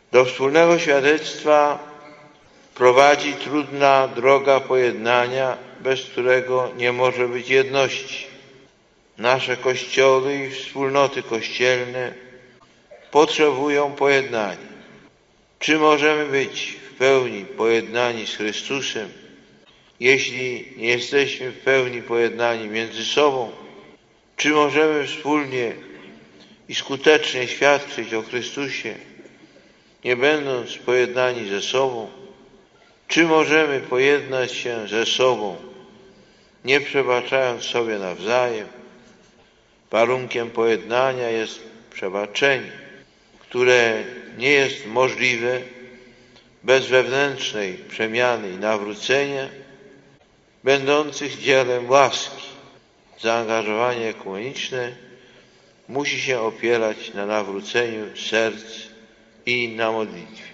Do wspólnego świadectwa prowadzi trudna droga pojednania, bez którego nie może być jedności. Nasze kościoły i wspólnoty kościelne potrzebują pojednania. Czy możemy być w pełni pojednani z Chrystusem, jeśli nie jesteśmy w pełni pojednani między sobą? Czy możemy wspólnie i skutecznie świadczyć o Chrystusie, nie będąc pojednani ze sobą? Czy możemy pojednać się ze sobą, nie przebaczając sobie nawzajem? Warunkiem pojednania jest przebaczenie, które nie jest możliwe bez wewnętrznej przemiany i nawrócenia, będących dziełem łaski. Zaangażowanie ekumeniczne musi się opierać na nawróceniu serc i na modlitwie.